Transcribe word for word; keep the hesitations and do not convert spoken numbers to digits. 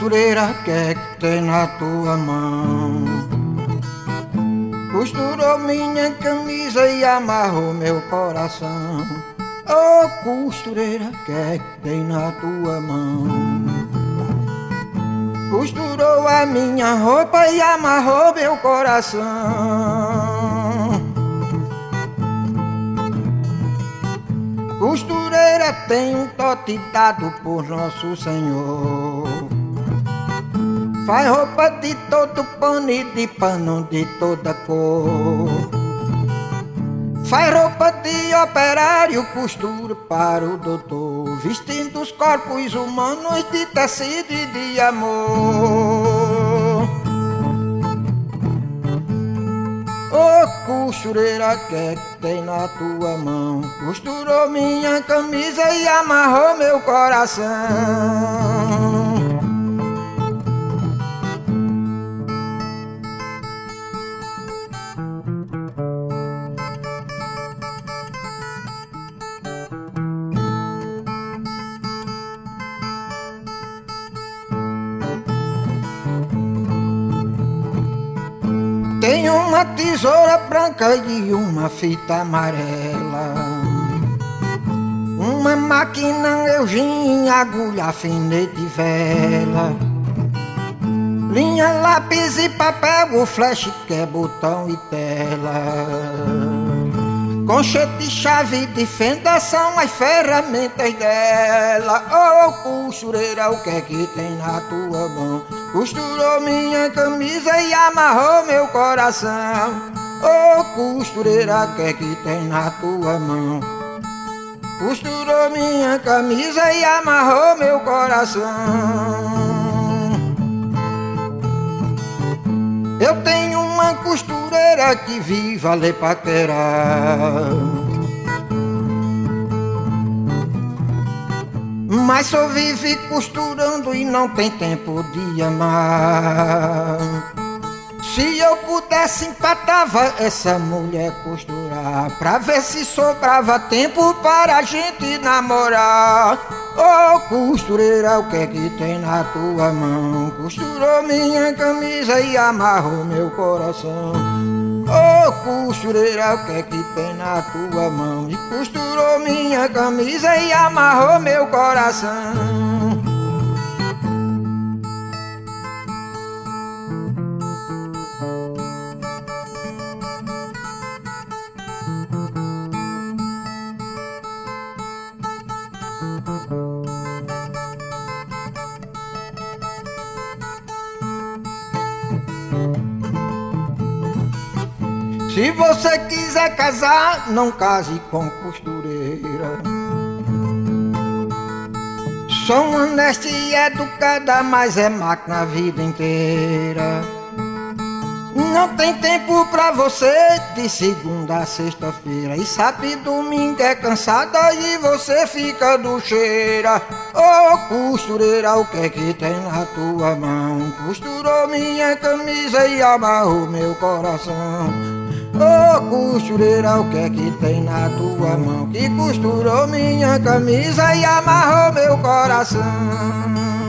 costureira, que é que tem na tua mão? Costurou minha camisa e amarrou meu coração. Oh, costureira, que é que tem na tua mão? Costurou a minha roupa e amarrou meu coração. Costureira tem um toque dado por Nosso Senhor. Faz roupa de todo pano e de pano de toda cor. Faz roupa de operário, costura para o doutor, vestindo os corpos humanos de tecido e de amor. Oh, costureira, que é que tem na tua mão? Costurou minha camisa e amarrou meu coração. Tem uma tesoura branca e uma fita amarela, uma máquina Eugênia, agulha, alfinete e vela, linha, lápis e papel, o flash que é botão e tela, conchete, chave de fenda são as ferramentas dela. Oh, costureira, o que é que tem na tua mão? Costurou minha camisa e amarrou meu coração. Oh, costureira, o que é que tem na tua mão? Costurou minha camisa e amarrou meu coração. Eu tenho uma costureira que vive a lhe paquerar, mas só vive costurando e não tem tempo de amar. Se eu pudesse, empatava essa mulher costurar, pra ver se sobrava tempo para a gente namorar. Oh, costureira, o que é que tem na tua mão? Costurou minha camisa e amarrou meu coração. Oh, costureira, o que é que tem na tua mão? E costurou minha camisa e amarrou meu coração. Se você quiser casar, não case com costureira. Sou honesta e educada, mas é máquina a vida inteira. Não tem tempo pra você de segunda a sexta-feira, e sabe, domingo é cansada e você fica do cheira. Oh, costureira, o que é que tem na tua mão? Costurou minha camisa e amarrou meu coração. Oh, costureira, o que é que tem na tua mão? Que costurou minha camisa e amarrou meu coração.